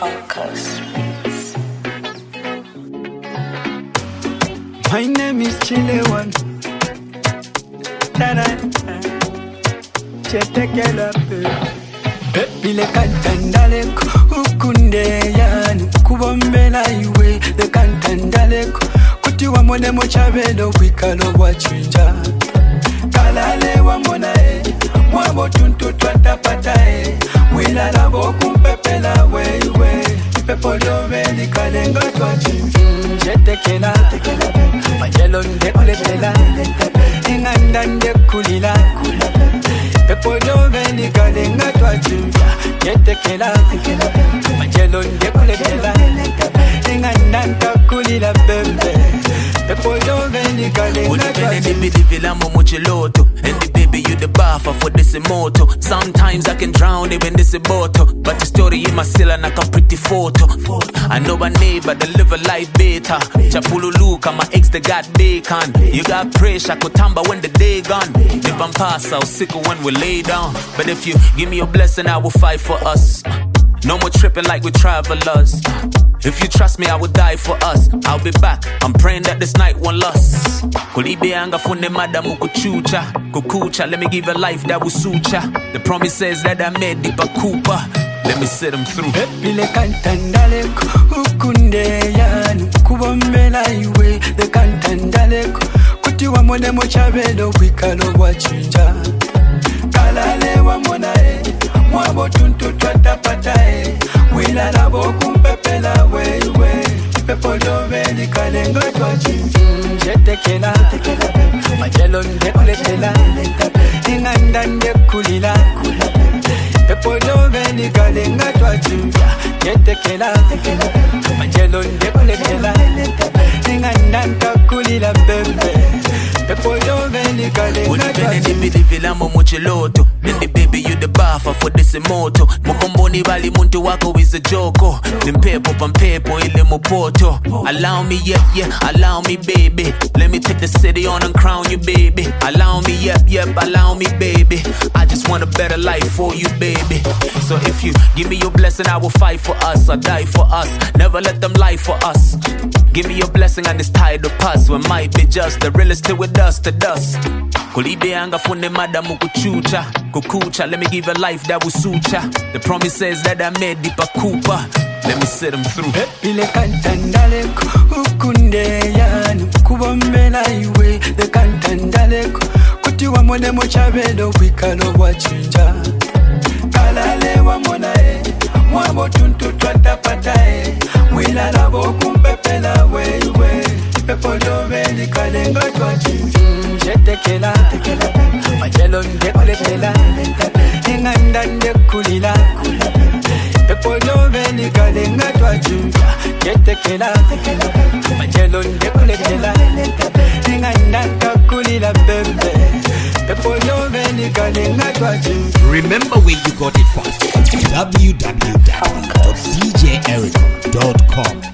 Focus Beats. My name is Chilewan. Chetekela Bile kantandaleko ukunde yani kubombela iwe de kantandaleko kuti wamone mochabelo kwikalo wachinja kalale wamona mwabo tuntu twatapata wilala bokumpepela wewe pepo joveli kalengo twachinja chetekela majelo ndekulepela inganda ndekulila pepo joveli kalenga twachinja chetekela majelo ndekulepela inganda ndekulila bembe pepo joveli kalenga twachinja believe I'm a muchiloto and the baby you the buffer for this immortal. Sometimes I can drown it when this a bottle, but the story in my still and like a pretty photo. I know my neighbor deliver life better. Chapululu, my ex they got bacon. You got pressure, kutamba when the day gone. If I'm past, I'll sickle when we lay down. But if you give me a blessing, I will fight for us. No more tripping like we travelers. If you trust me, I will die for us. I'll be back. I'm praying that this night won't last. Kulibe anga funde madamu kuchucha. Kukucha, let me give a life that will suit ya. The promises that I made deep a Cooper. Let me sit them through. Bile kantandaleko ukunde yani kubombela iwe de kantandaleko kuti wamone mochabelo kwikalo wachinja kalale wamona mwabo tuntu twatapata wilala bokumpepela wewe pepo joveli kalengo twachinja chetekela majelo ndekulepela inganda ndekulila pepo joveli kalenga twachinja chetekela majelo ndekulepela inganda ndekulila bembe pepo joveli kalenga twachinja believe I'm a muchiloto and the baby you the buffer for this immortal. Mukomboni bali muntu wako is a joko. Nimpepo pampepo ile mopoto. Allow me, yeah, allow me, baby. Let me take the city on and crown you, baby. Allow me, yep, allow me, baby. I just want a better life for you, baby. So if you give me your blessing, I will fight for us. I'll die for us. Never let them lie for us. Give me your blessing and it's tired of us. We might be just the realest till we dust to dust. Kulibe anga funde madamu kuchucha. Kukucha, let me give a life that will suit ya. The promises that I made deep a Cooper. Let me sit them through. Bile kantandaleko ukunde yani kubombela iwe de kantandaleko kuti wamone mochabelo kwikalo wachinja kalale wamona mwabo tuntu twatapata wilala bokumpepela wewe pepo joveli kalengo twachinja chetekela majelo ndekulepela inganda ndekulila pepo joveli kalenga twachinja chetekela majelo ndekulepela inganda ndekulila bembe pepo joveli kalenga twachinja. Remember where you got it first. www.djericho.com